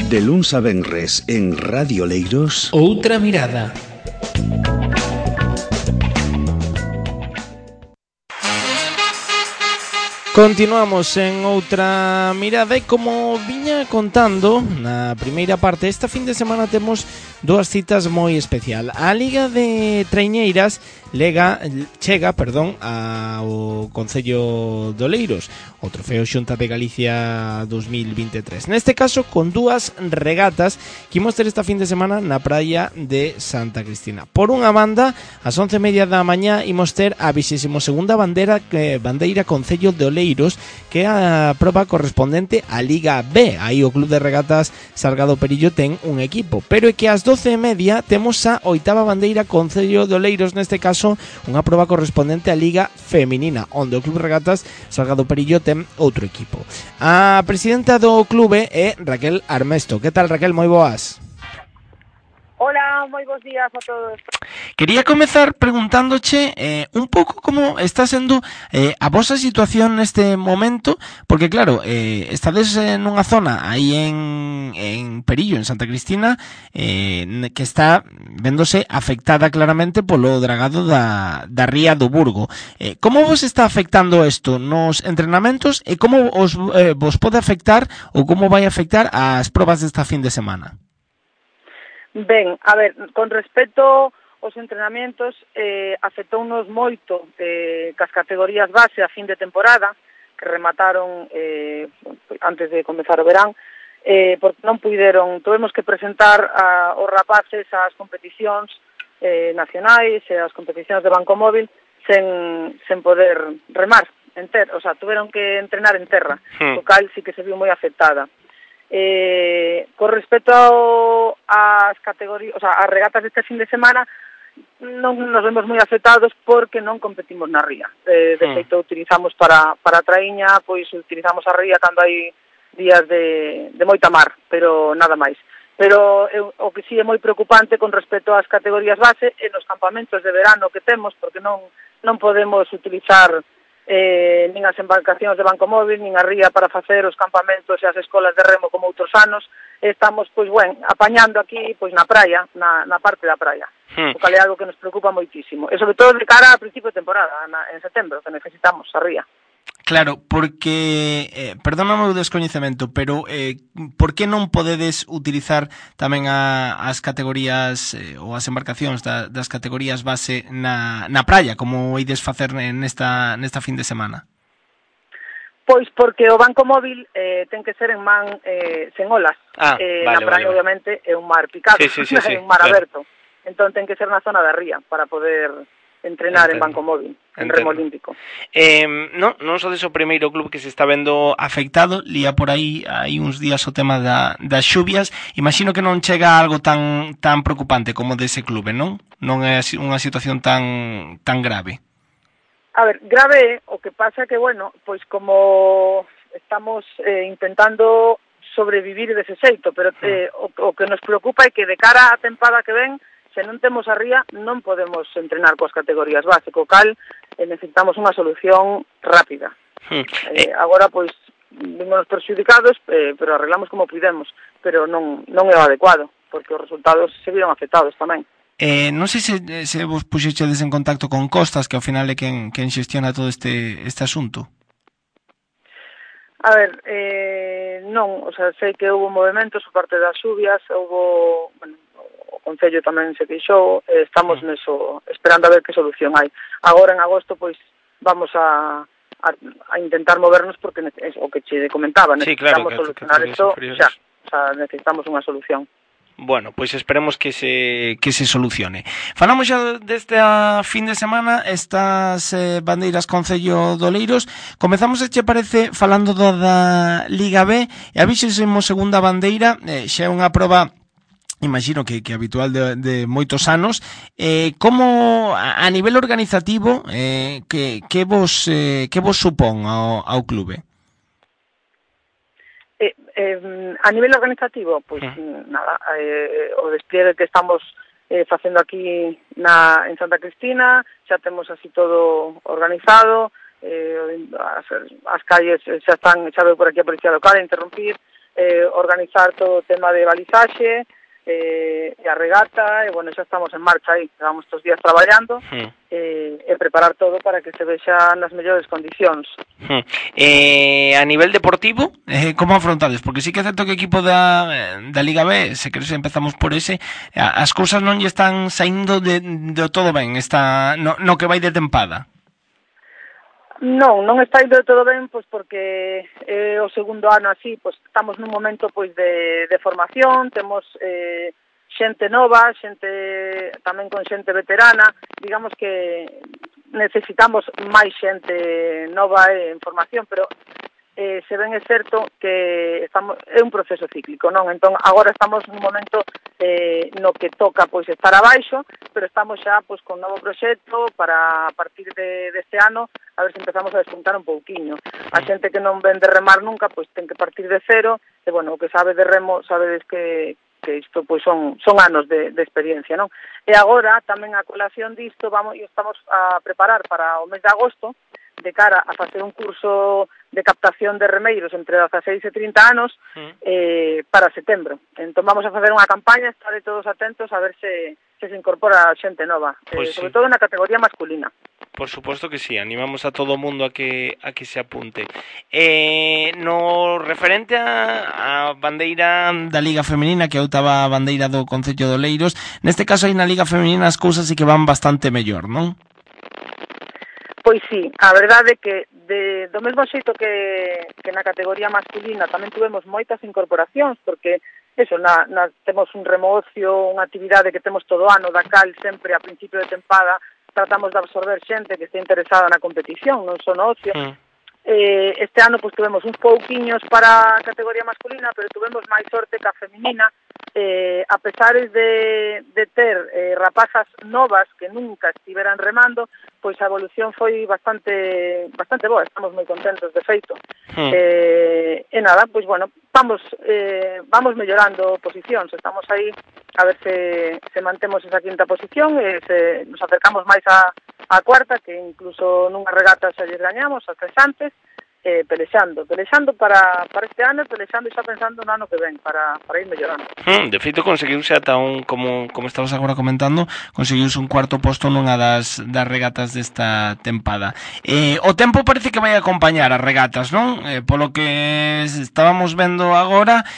De luns a venres en Radio Leiros, Outra mirada. Continuamos en Outra mirada e como viña contando na primeira parte, esta fin de semana temos dúas citas moi especial. A Liga de Traiñeiras chega ao Concello de Oleiros, o Trofeo Xunta de Galicia 2023. Neste caso, con dúas regatas que imos ter esta fin de semana na praia de Santa Cristina. Por unha banda, ás 11:30 da mañá imos ter a 22ª bandeira Concello de Oleiros, que é a proba correspondente á Liga B. Aí o Club de Regatas Salgado Perillo ten un equipo, pero é que ás 12:30 temos a 8ª bandeira Concello de Oleiros, neste caso unha proba correspondente á Liga Feminina, onde o Club Regatas Salgado Perillo ten outro equipo. A presidenta do clube é Raquel Armesto. Que tal, Raquel? Moi boas. Hola, moi bons días a todos. Quería comezar preguntándoche un pouco como está sendo a vosa situación neste momento, porque claro, estades nunha zona aí en Perillo, en Santa Cristina, que está vendose afectada claramente polo dragado da ría do Burgo. Como vos está afectando isto nos entrenamentos e como vos pode afectar ou como vai afectar as probas desta fin de semana? Ben, a ver, con respecto aos entrenamentos, afectounos moito cas categorías base a fin de temporada, que remataron antes de comezar o verán, porque non puideron, tuvemos que presentar aos rapaces as competicións nacionais e as competicións de Banco Móvil sen poder remar, o sea, tuveron que entrenar en terra, o cal sí que se viu moi afectada. Con respecto ás categorías, o sea, as regatas deste fin de semana, non nos vemos moi afectados porque non competimos na ría. De feito, utilizamos para a traíña, pois utilizamos a ría cando hai días de moita mar, pero nada máis. Pero o que sí é moi preocupante con respecto ás categorías base é nos campamentos de verano que temos, porque non podemos utilizar nin as embarcacións de Banco Móvil, nin a ría para facer os campamentos e as escolas de remo como outros anos. Estamos, pois, apañando aquí, pois, na praia, na parte da praia. O cal é algo que nos preocupa moitísimo. E, sobre todo, de cara a principio de temporada, en setembro, que necesitamos a ría. Claro, porque, perdóname o descoñecemento, pero por que non podedes utilizar tamén as categorías ou as embarcacións das categorías base na praia, como ides facer nesta fin de semana? Pois porque o Banco Móvil ten que ser en man sen olas. Na praia, obviamente, é un mar picado, é un mar aberto. Entón ten que ser na zona da ría para poder entrenar en Banco Móvil, en remo olímpico. Non sodes o primeiro club que se está vendo afectado, lía por aí hai uns días o tema das xubias. Imagino que non chega algo tan preocupante como dese clube, non? Non é unha situación tan grave. A ver, grave é o que pasa que, pois como estamos intentando sobrevivir dese xeito, pero o que nos preocupa é que de cara á tempada que ven, se non temos a ría, non podemos entrenar coas categorías base, co cal necesitamos unha solución rápida. Agora, pois, vimos perxudicados, pero arreglamos como pudemos, pero non é o adecuado, porque os resultados se viron afectados tamén. Non sei se vos puxechedes en contacto con Costas, que ao final é quen xestiona todo este asunto. A ver, non, o sea, sei que houve movimentos por parte das xubias, o Concello tamén se queixou, estamos neso, esperando a ver que solución hai. Agora en agosto, pois, vamos a intentar movernos porque o que che comentaba, necesitamos solucionar isto xa, o sea, necesitamos unha solución. Bueno, pois esperemos que se solucione. Falamos xa desta fin de semana estas bandeiras Concello de Oleiros. Comezamos, se che parece, falando da Liga B, e a 22ª bandeira xa é unha proba, imagino que habitual de moitos anos. Como a nivel organizativo, que vos supón ao clube? A nivel organizativo, pois nada, o despliegue que estamos facendo aquí en Santa Cristina, xa temos así todo organizado, as calles xa veo por aquí a Policía Local a interrumpir, organizar todo o tema de balizaxe, e a regata, e bueno, xa estamos en marcha aí, estamos estes días traballando, e preparar todo para que se vexa nas mellores condicións. A nivel deportivo, como afrontades? Porque sí que é certo que o equipo da Liga B, se queres empezamos por ese, as cousas non lle están saindo de todo ben no que vai de tempada. Non está indo todo ben, pois porque o segundo ano así, pois estamos nun momento pois de formación, temos xente nova, xente tamén con xente veterana, digamos que necesitamos máis xente nova en formación, pero se ben é certo que é un proceso cíclico, non? Entón, agora estamos nun momento no que toca pois estar abaixo, pero estamos xa pois con novo proxecto para a partir deste ano a ver se empezamos a despuntar un pouquiño. A xente que non ven de remar nunca, pois ten que partir de cero, e bueno, o que sabe de remo, sabedes que isto pois son anos de experiencia, non? E agora, tamén a colación disto, estamos a preparar para o mes de agosto, de cara a facer un curso de captación de remeiros entre 16 e 30 anos para setembro. Entón vamos a facer unha campaña, estaré todos atentos a ver se incorpora xente nova, sobre todo na categoría masculina. Por suposto que sí, animamos a todo o mundo a que se apunte. No referente a bandeira da Liga Femenina, que é a oitava bandeira do Concello de Oleiros, neste caso aí na Liga Femenina as cousas sí que van bastante mellor, non? Pois sí, a verdade é que do mesmo xeito que na categoría masculina tamén tuvemos moitas incorporacións, porque temos un remocio, unha actividade que temos todo ano, da cal sempre a principio de tempada tratamos de absorber xente que este interesada na competición, non só no ocio. Este ano pois tuvemos uns pouquiños para a categoría masculina, pero tuvemos máis sorte que a feminina, a pesar de ter rapazas novas que nunca estiveran remando, pois a evolución foi bastante boa, estamos moi contentos de feito. E nada, pois bueno, vamos mellorando posicións, estamos aí a ver se mantemos esa quinta posición e se nos acercamos máis a cuarta, que incluso nunha regata xa lles gañamos, a 3 antes, pelexando para este ano e pelexando xa pensando no ano que ven para ir mellorando. De feito conseguiuse ata como estabas agora comentando, conseguiuse un cuarto posto nunha das regatas desta tempada. O tempo parece que vai acompañar as regatas, non? Polo que estábamos vendo agora,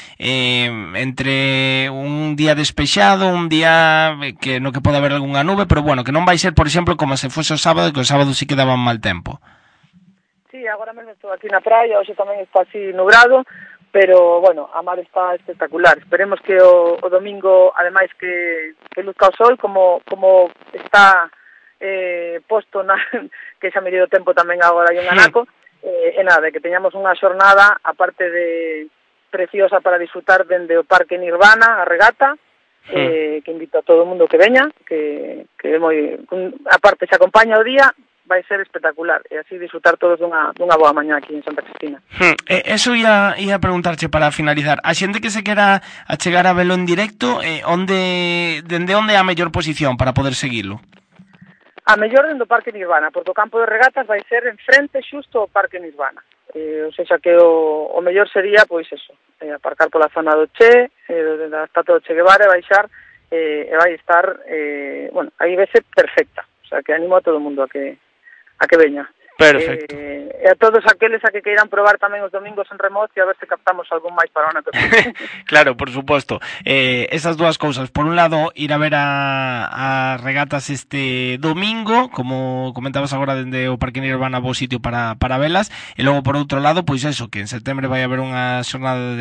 entre un día despexado, un día no que pode haber algunha nube, pero bueno, que non vai ser, por exemplo, como se fose o sábado, que o sábado sí que daba mal tempo. Sí, agora mesmo estou aquí na praia, hoxe tamén está así nubrado, pero, bueno, a mar está espectacular. Esperemos que o domingo, ademais que luzca o sol, como está posto que xa medido tempo tamén agora hai un anaco, e nada, que teñamos unha xornada, aparte de preciosa para disfrutar dende o Parque Nirvana, a regata, que invito a todo o mundo que veña, que é moi... Aparte, se acompaña o día, vai ser espectacular, e así disfrutar todos dunha boa mañá aquí en Santa Cristina. Eso ia preguntarche para finalizar. A xente que se quera achegar a velo en directo, dende onde é a mellor posición para poder seguilo? A mellor dende o Parque Nirvana, porque o campo de regatas vai ser en frente xusto ao Parque Nirvana. Ou seja que o mellor sería, pois eso, aparcar pola zona do Che, da estatua do Che Guevara e baixar, e vai estar, bueno, aí vai ser perfecta. O sea que animo a todo o mundo a que veña. Perfecto. E a todos aqueles a que queiran probar tamén os domingos en remoto e a ver se captamos algún máis para o ano que ven. Claro, por suposto. Esas dúas cousas. Por un lado, ir a ver a regatas este domingo, como comentabas agora dende o Parque Nirvana, bo sitio para velas, e logo por outro lado, pois eso, que en setembro vai haber unhas xornadas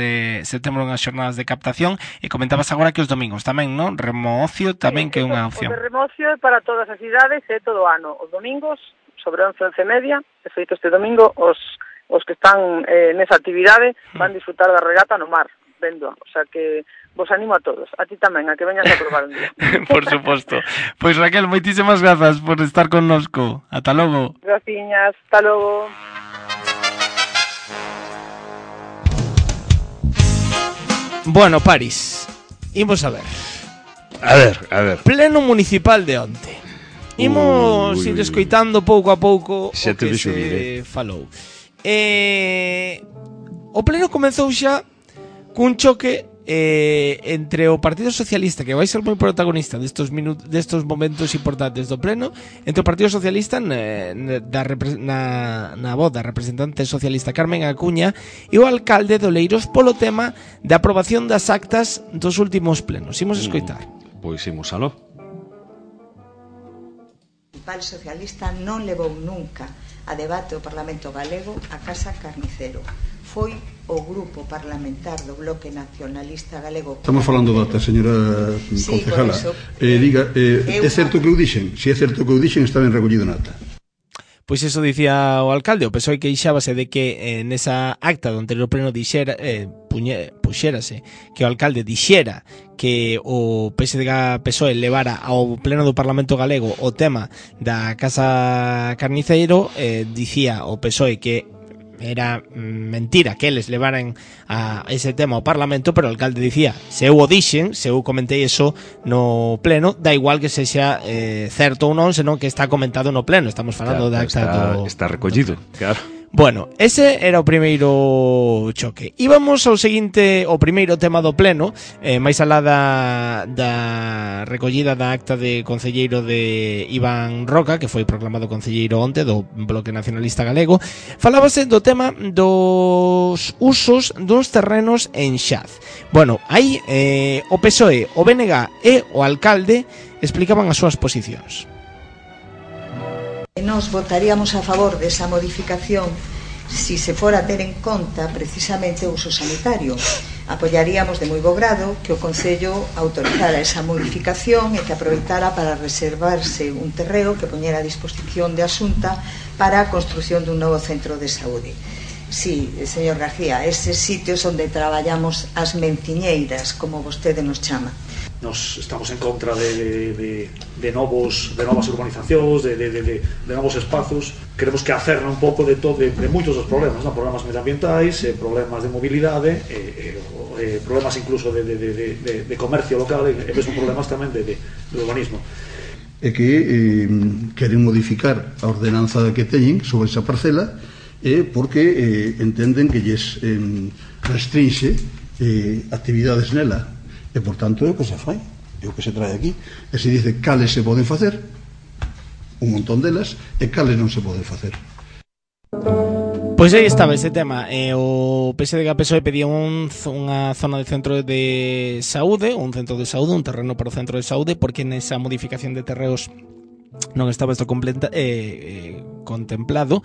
de captación, e comentabas agora que os domingos tamén, non? Remocio tamén, que é unha opción. O de remocio é para todas as idades e todo o ano. Os domingos sobre 11:30, de feito este domingo os que están nesa actividade van disfrutar da regata no mar, vendo, o sea que vos animo a todos, a ti tamén, a que veñas a probar un día. Por suposto. Pois Raquel, moitísimas grazas por estar connosco. Ata logo. Graciñas, ata logo. Bueno, Paris, imos a ver. A ver. Pleno municipal de onte. Imos ir escoitando pouco a pouco o que se falou. O pleno comezou xa cun choque entre o Partido Socialista, que vai ser moi protagonista destos momentos importantes do pleno, entre o Partido Socialista na voz da representante socialista Carmen Acuña e o alcalde de Oleiros polo tema da aprobación das actas dos últimos plenos. Imos escoitar. Pois imos aló. O Partido Socialista non levou nunca a debate o Parlamento Galego a Casa Carnicero. Foi o grupo parlamentar do Bloque Nacionalista Galego. Estamos falando data, señora concejala. Diga, é certo que eu dixen? Se é certo que eu dixen, está ben recollido na ata. Pois eso dicía o alcalde. O PSOE queixábase de que nesa acta do anterior pleno puxérase que o alcalde dixera que o PSDG-PSOE levara ao pleno do Parlamento Galego o tema da Casa Carniceiro. Dicía o PSOE que era mentira que eles levaran a ese tema ao Parlamento, pero o alcalde dicía, se eu o dixen, se eu comentei eso no pleno, da igual que sexa certo ou non, senón que está comentado no pleno. Estamos falando da acta está recollido, claro. Bueno, ese era o primeiro choque. Íbamos ao seguinte, o primeiro tema do pleno, máis alá da recollida da acta de concelleiro de Iván Roca, que foi proclamado concelleiro onte do Bloque Nacionalista Galego. Falábase do tema dos usos dos terrenos en Xaz. Bueno, aí o PSOE, o BNG e o alcalde explicaban as súas posicións. Nos votaríamos a favor desa modificación si se fora a ter en conta precisamente o uso sanitario. Apoiaríamos de moi bo grado que o Concello autorizara esa modificación e que aproveitara para reservarse un terreo que poñera a disposición de Asunta para a construción dun novo centro de saúde. Sí, señor García, eses sitios onde traballamos as menciñeiras, como vostede nos chama. Nos estamos en contra de novas urbanizacións, de novos espazos. Queremos que acerna un pouco de moitos dos problemas, non? Problemas medioambientais, problemas de mobilidade, problemas incluso de comercio local e mesmo problemas tamén de urbanismo. É que queren modificar a ordenanza que teñen sobre esa parcela porque entenden que lles restrinxe actividades nela. E, por tanto, é o que se fai, é o que se trae aquí. E se dice cales se poden facer, un montón delas, e cales non se poden facer. Pois aí estaba ese tema. O PSDG-PSOE pedía unha zona de centro de saúde, un terreno para o centro de saúde, porque nesa modificación de terreos non estaba isto contemplado.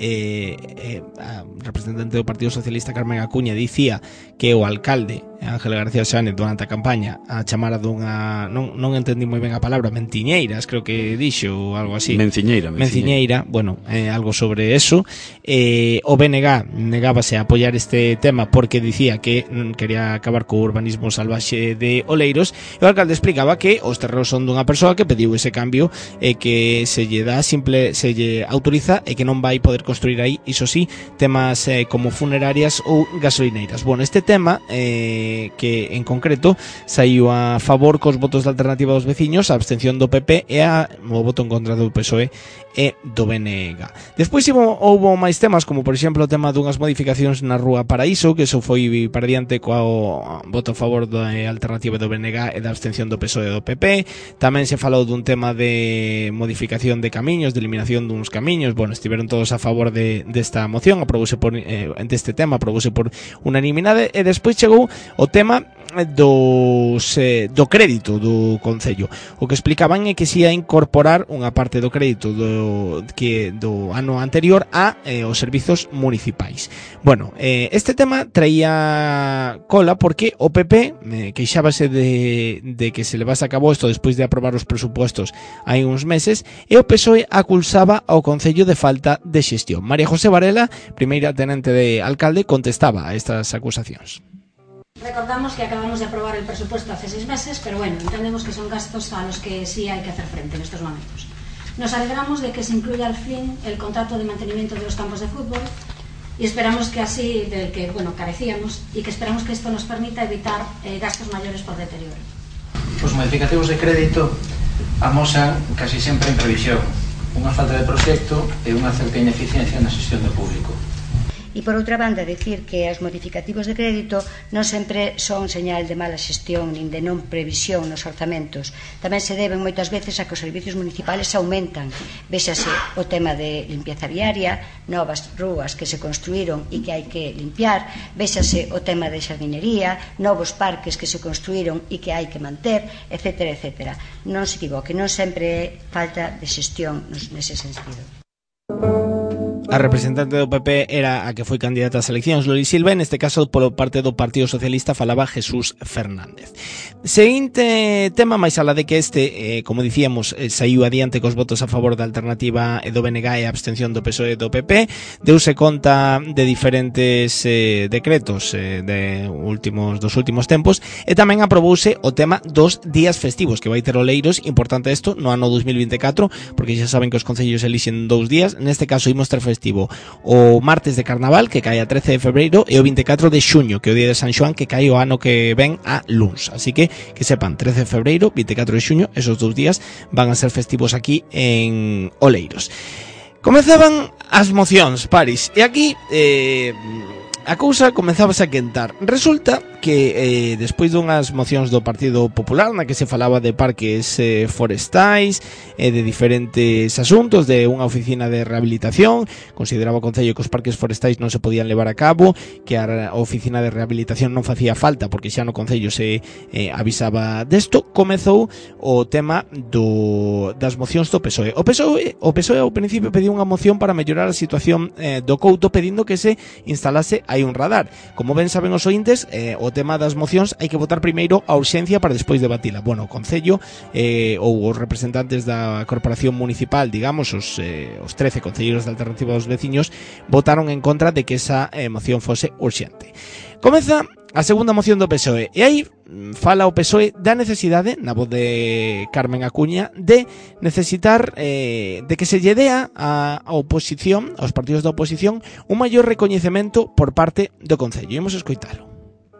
A representante do Partido Socialista Carmen Acuña dicía que o alcalde Ángel García Sáenz durante a campaña a chamara dunha, non entendí moi ben a palabra, mentiñeiras, creo que dixo ou algo así. Menciñeira, bueno, algo sobre eso. O BNG negábase a apoiar este tema porque dicía que quería acabar co urbanismo salvaxe de Oleiros, e o alcalde explicaba que os terreos son dunha persoa que pediu ese cambio e que se lle autoriza e que non vai poder construir aí, iso sí, temas como funerarias ou gasolineiras. Bueno, este tema que en concreto saiu a favor cos votos de alternativa dos veciños, a abstención do PP e o voto en contra do PSOE e do BNG. Despois houbo máis temas, como por exemplo o tema dunhas modificacións na Rúa Paraíso, que iso foi para diante coa voto a favor da alternativa do BNG e da abstención do PSOE e do PP. Tamén se falou dun tema de modificación de camiños, de eliminación duns camiños. Bueno, estiveron todos a favor desta moción, deste tema aprobouse por unanimidade. E despois chegou o tema do crédito do Concello. O que explicaban é que se ia incorporar unha parte do crédito do ano anterior os servizos municipais. Bueno, este tema traía cola porque o PP queixábase de que se levase a cabo isto despois de aprobar os presupostos hai uns meses, e o PSOE acusaba ao Concello de falta de xestión. María José Varela, primeira tenente de alcalde, contestaba a estas acusacións. Recordamos que acabamos de aprobar el presupuesto hace 6 meses, pero bueno, entendemos que son gastos a los que sí hay que hacer frente en estos momentos. Nos alegramos de que se incluya al fin el contrato de mantenimiento de los campos de fútbol y esperamos que así, del que carecíamos, y que esperamos que esto nos permita evitar gastos mayores por deterioro. Os modificativos de crédito amosan casi sempre en previsión, unha falta de proxecto e unha certa ineficiencia na xestión do público. E por outra banda, decir que os modificativos de crédito non sempre son señal de mala xestión nin de non previsión nos orzamentos. Tamén se deben moitas veces a que os servicios municipales aumentan. Véxase o tema de limpieza viaria, novas rúas que se construíron e que hai que limpiar, véxase o tema de xardinería, novos parques que se construíron e que hai que manter, etcétera, etcétera. Non se equivoque, non sempre é falta de xestión nese sentido. A representante do PP era a que foi candidata ás eleccións, Loli Silva, neste caso polo parte do Partido Socialista falaba Jesús Fernández. Seguinte tema, máis alá de que como dicíamos, saiu adiante cos votos a favor da alternativa do BNG e a abstención do PSOE e do PP, deuse conta de diferentes decretos dos últimos tempos e tamén aprobouse o tema dos días festivos, que vai ter oleiros, importante isto, no ano 2024, porque xa saben que os concellos elixen 2 días, neste caso imos ter festivo o martes de Carnaval, que cae a 13 de febreiro, e o 24 de xuño, que é o día de San Xoán, que cae o ano que ven a luns. Así que sepan, 13 de febreiro, 24 de xuño, esos 2 días van a ser festivos aquí en Oleiros. Comezaban as mocións, Paris, e aquí a cousa comezabase a quentar. Resulta que despois dunhas mocións do Partido Popular na que se falaba de parques forestais e de diferentes asuntos, de unha oficina de rehabilitación, consideraba o Concello que os parques forestais non se podían levar a cabo, que a oficina de rehabilitación non facía falta porque xa no Concello se avisaba desto. Comezou o tema das mocións do PSOE. O PSOE ao principio pediu unha moción para mellorar a situación do Couto, pedindo que se instalase aí un radar. Como ben saben os ointes, o tema das mocións hai que votar primeiro a urxencia para despois debatila. Bueno, o Concello ou os representantes da Corporación Municipal, digamos, os 13 concelleiros da Alternativa dos Veciños, votaron en contra de que esa moción fose urxente. Comeza a segunda moción do PSOE e aí fala o PSOE da necesidade, na voz de Carmen Acuña, de necesitar de que se lle dea a oposición, aos partidos da oposición, un maior recoñecemento por parte do Concello. Imos escoitalo.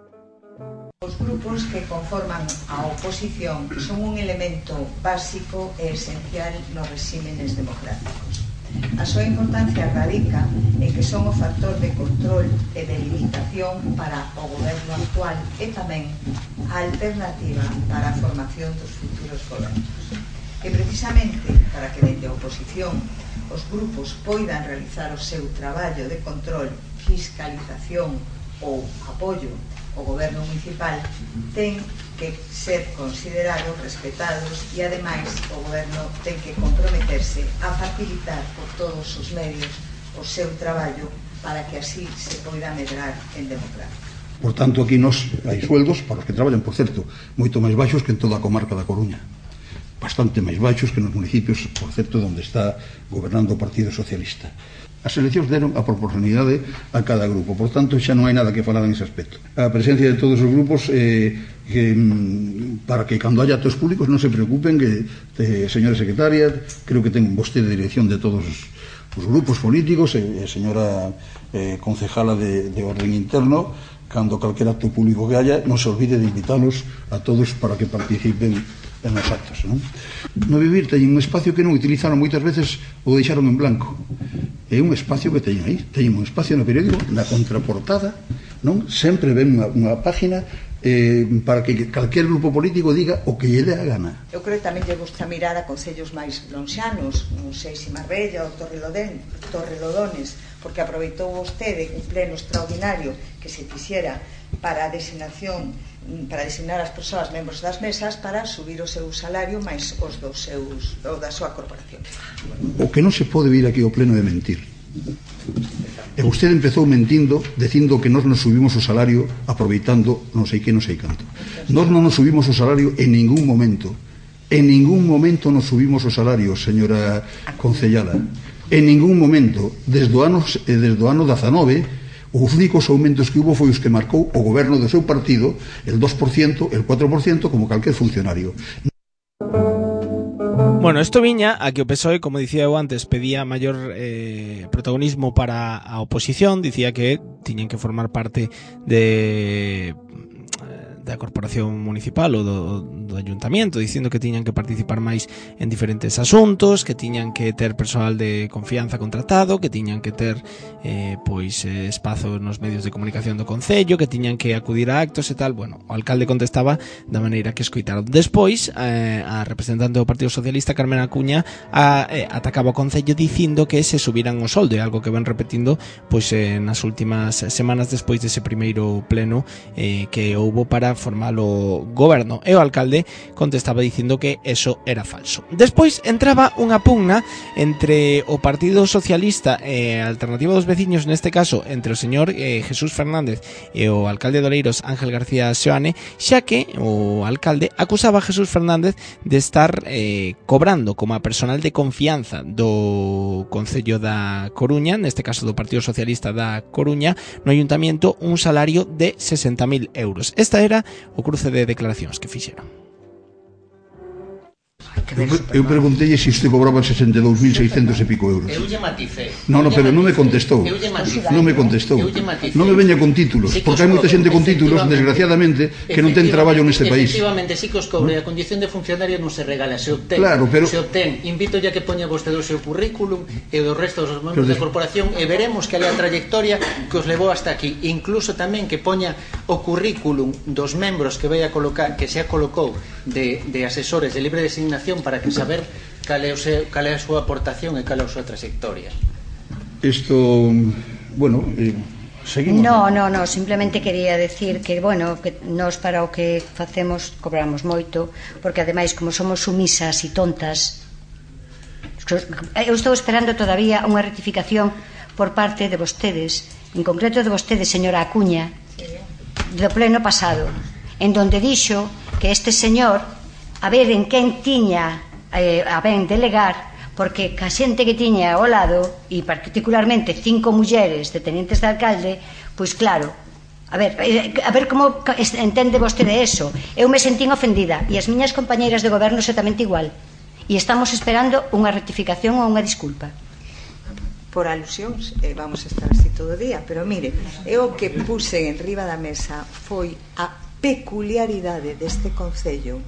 Os grupos que conforman a oposición son un elemento básico e esencial nos regímenes democráticos. A súa importancia radica en que son o factor de control e de limitación para o goberno actual e tamén a alternativa para a formación dos futuros gobernos. E precisamente para que dende a oposición os grupos poidan realizar o seu traballo de control, fiscalización ou apoio o goberno municipal, ten que ser considerados, respetados e ademais o goberno ten que comprometerse a facilitar por todos os medios o seu traballo para que así se poida medrar en democracia. Por tanto, aquí hai sueldos para os que traballan, por certo, moito máis baixos que en toda a comarca da Coruña, bastante máis baixos que nos municipios, por certo, onde está gobernando o Partido Socialista. As eleccións deron a proporcionalidade a cada grupo, por tanto xa non hai nada que falar en ese aspecto. A presencia de todos os grupos para que cando haya actos públicos non se preocupen, que señora secretaria, creo que ten vostede dirección de todos os grupos políticos e señora concejala de orden interno, cando calquer acto público que haya non se olvide de invitarlos a todos para que participen en os actos, non? No Vivir teñen un espacio que non utilizaron moitas veces ou deixaron en blanco. É un espacio que teñen aí, teñen un espacio no periódico, na contraportada, non? Sempre ven unha página para que calquer grupo político diga o que lle dé a gana. Eu creo que tamén lle gusta mirar a concellos máis lonxanos, non sei se Marbella ou Torrelodones, porque aproveitou vostede un pleno extraordinario que se fixera para a designación, para designar as persoas membros das mesas para subir o seu salario máis os dos seus ou da súa corporación. O que non se pode vir aquí ao pleno de mentir. E vostede empezou mentindo dicindo que nós nos subimos o salario aproveitando non sei que, non sei canto. Nós non nos subimos o salario en ningún momento. En ningún momento nos subimos o salario, señora concellala. En ningún momento. Desde o ano 19, os únicos aumentos que hubo foi os que marcou o goberno do seu partido, el 2%, el 4%, como calquer funcionario. Bueno, isto viña a que o PSOE, como dicía eu antes, pedía maior protagonismo para a oposición, dicía que tiñen que formar parte parte da corporación municipal ou do ayuntamiento, dicindo que tiñan que participar máis en diferentes asuntos, que tiñan que ter persoal de confianza contratado, que tiñan que ter espazo nos medios de comunicación do concello, que tiñan que acudir a actos e tal. Bueno, o alcalde contestaba da maneira que escoitaron. Despois, a representante do Partido Socialista, Carmen Acuña, atacaba o concello dicindo que se subiran o soldo, algo que ven repetindo nas últimas semanas despois dese primeiro pleno que houbo para formar o goberno, e o alcalde contestaba dicindo que eso era falso. Despois entraba unha pugna entre o Partido Socialista e a Alternativa dos Veciños, neste caso entre o señor Jesús Fernández e o alcalde de Oleiros, Ángel García Seoane, xa que o alcalde acusaba a Jesús Fernández de estar cobrando como a personal de confianza do Concello da Coruña, neste caso do Partido Socialista da Coruña, no Ayuntamiento, un salario de 60.000 euros. Esta era o cruce de declaracións que fixeron. Eu preguntei se isto cobraba 62.600 e pico euros. Eu lle maticei. Non, pero non me contestou. Non me contestou. Non me veña con títulos, porque hai moita xente con títulos, desgraciadamente, que non ten traballo neste país. Efectivamente, si que os cobre. A condición de funcionario non se regala, se obtén. Claro, pero... Se obtén. Invito ya que poña vostede o seu currículum e do resto dos membros da corporación e veremos que a trayectoria que os levou hasta aquí. Incluso tamén que poña o currículum dos membros que vai a colocar, que xa colocou de asesores de libre designación, para que saber cal é a súa aportación e cal é a súa trayectoria. Isto, bueno, seguimos. No, simplemente quería decir que, bueno, que nós para o que facemos cobramos moito, porque ademais como somos sumisas e tontas, eu estou esperando todavía unha rectificación por parte de vostedes, en concreto de vostedes, señora Acuña, do pleno pasado, en donde dixo que este señor, a ver en quen tiña a ben delegar, porque ca xente que tiña ao lado, e particularmente 5 mulleres de tenientes de alcalde, pois claro, a ver como entende vostede eso. Eu me sentín ofendida, e as miñas compañeiras de goberno exactamente igual, e estamos esperando unha rectificación ou unha disculpa. Por alusións, vamos a estar así todo o día, pero mire, eu o que puse en riba da mesa foi a peculiaridade deste concello,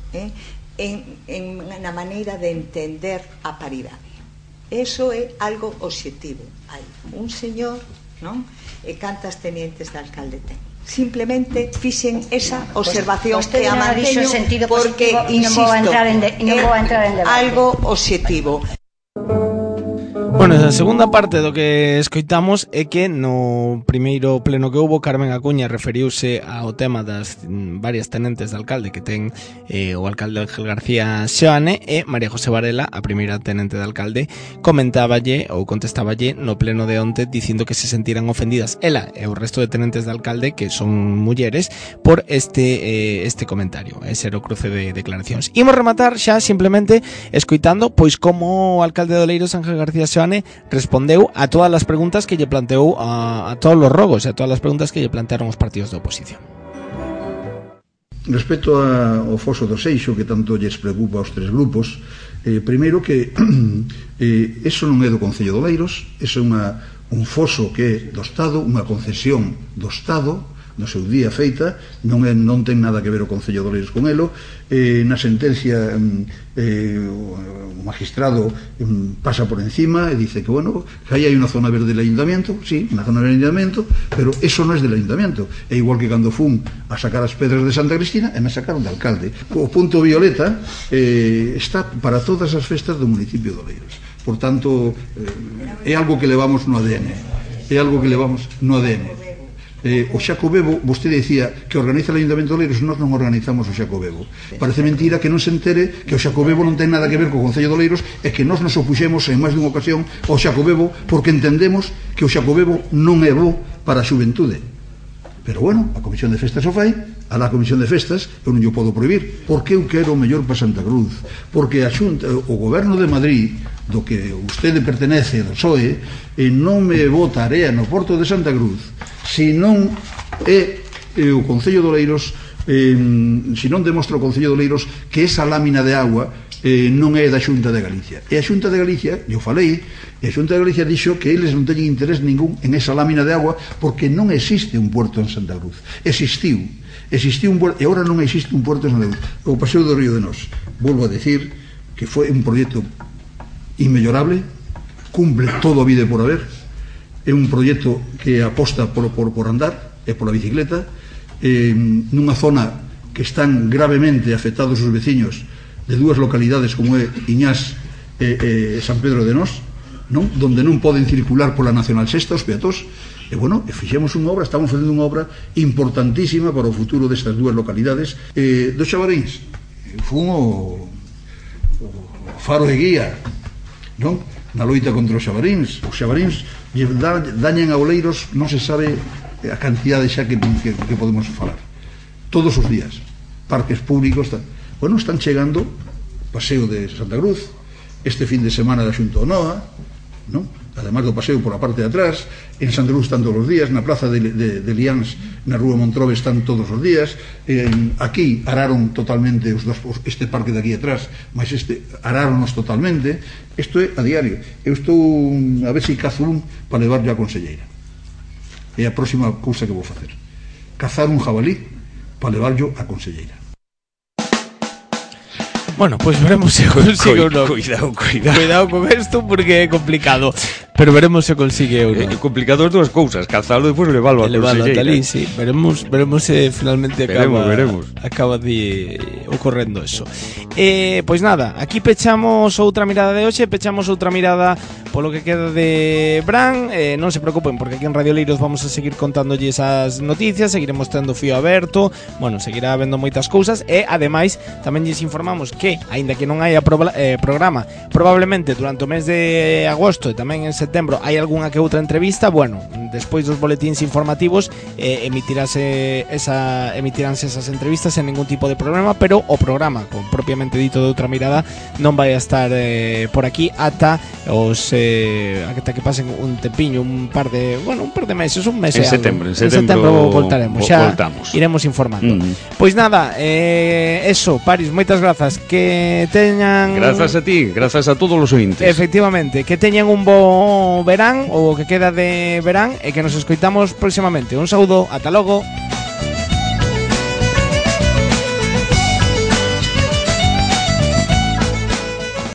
na maneira de entender a paridade. Eso é algo obxectivo. Hai un señor, non? E cantas tenientes de alcalde ten. Simplemente fixen esa observación que a manteño porque, insisto, é algo obxectivo. Bueno, a segunda parte do que escoitamos é que no primeiro pleno que houbo, Carmen Acuña referiuse ao tema das varias tenentes de alcalde que ten o alcalde Ángel García Seoane, e María José Varela, a primeira tenente de alcalde, comentáballe ou contestáballe no pleno de onte dicindo que se sentiran ofendidas ela e o resto de tenentes de alcalde, que son mulleres, por este comentario. Ese era o cruce de declaracións. Imos rematar xa simplemente escoitando pois como o alcalde de Oleiros, Ángel García Seoane, respondeu a todas as preguntas que lle planteou a todos os rogos e a todas as preguntas que lle plantearon os partidos da oposición. Respecto ao foso do Seixo, que tanto lles preocupa aos tres grupos, primeiro que eso non é do Concello de Oleiros, eso é un foso que é do Estado, unha concesión do Estado, no seu día feita, non ten nada que ver o Concello de Oleiros con elo. Na sentencia o magistrado pasa por encima e dice que, bueno, que aí hai unha zona verde del ayuntamiento, sí, unha zona verde del ayuntamiento, pero eso non é del ayuntamiento. É igual que cando fun a sacar as pedras de Santa Cristina e me sacaron de alcalde. O punto violeta está para todas as festas do municipio de Oleiros. Por tanto, é algo que levamos no ADN. É algo que levamos no ADN. O Xacobebo, vostede dicía que organiza o Ayuntamiento de Oleiros, nós non organizamos o Xacobebo. Parece mentira que non se entere que o Xacobebo non ten nada que ver co Concello de Oleiros e que nós nos opuxemos en máis dunha ocasión ao Xacobebo porque entendemos que o Xacobebo non é bo para a xuventude. Pero bueno, a Comisión de Festas o fai, a Comisión de Festas eu non o podo prohibir, porque eu quero o mellor para Santa Cruz, porque a Xunta, o Goberno de Madrid, do que vostede pertenece, do PSOE, non me bota area no porto de Santa Cruz, se non é o Concello de Oleiros, se non demostra o Concello de Oleiros que esa lámina de agua non é da Xunta de Galicia. E a Xunta de Galicia, eu falei, e a Xunta de Galicia dixo que eles non teñen interés ningún en esa lámina de agua porque non existe un puerto en Santa Cruz. Existiu un puerto, e agora non existe un puerto en Santa Cruz. O Paseo do Río de Nos, volvo a decir que foi un proxecto inmellorable, cumple todo o vida por haber, é un proxecto que aposta por andar e pola bicicleta, nunha zona que están gravemente afectados os veciños de dúas localidades como é Iñás e San Pedro de Nos, non? Donde non poden circular pola Nacional Sexta os peatós, e bueno, fixemos unha obra, estamos facendo unha obra importantísima para o futuro destas dúas localidades. Dos Xabaríns fun o faro e guía, non? Na loita contra os Xabaríns. Os Xabaríns dañan a oleiros, non se sabe a cantidade xa que podemos falar todos os días, parques públicos bueno, están chegando Paseo de Santa Cruz, este fin de semana da Xunta Onoa, non? Además do paseo por a parte de atrás, en Santa Cruz están todos os días, na plaza de Liáns, na rúa Montrobe están todos os días, aquí araron totalmente este parque de aquí atrás, mas aráronos totalmente. Isto é a diario. Eu estou a ver se cazo un para levarlo a conselleira. É a próxima cousa que vou facer, cazar un jabalí para levarlo a conselleira. Bueno, pues veremos si consigue uno. Cuidado con esto porque é complicado. Pero veremos se consigue uno. Complicado as dúas cousas, cazalo e depois levalo a conselleira. Talí, sí. Veremos se finalmente acaba de ocorrendo eso. Pois nada, aquí pechamos outra mirada de hoxe, pechamos outra mirada polo que queda de Bran. Non se preocupen porque aquí en Radio Leiros vamos a seguir contándolle esas noticias, seguiremos tendo fío aberto, bueno, seguirá habendo moitas cousas e ademais tamén lles informamos que, aínda que non hai programa, probablemente durante o mes de agosto e tamén en setembro hai algunha que outra entrevista, bueno, despois dos boletíns informativos emitiránse esas entrevistas sen ningún tipo de problema, pero o programa, con propiamente dito de outra mirada, non vai a estar por aquí ata que pasen un tempiño, un par de meses, un mes en setembro voltaremos, xa voltamos. Iremos informando. Pois nada, eso, Paris, moitas grazas, que teñan... Grazas a ti, grazas a todos os ointes. Efectivamente, que teñan un bo verán, ou que queda de verán, e que nos escoitamos próximamente. Un saúdo, ata logo.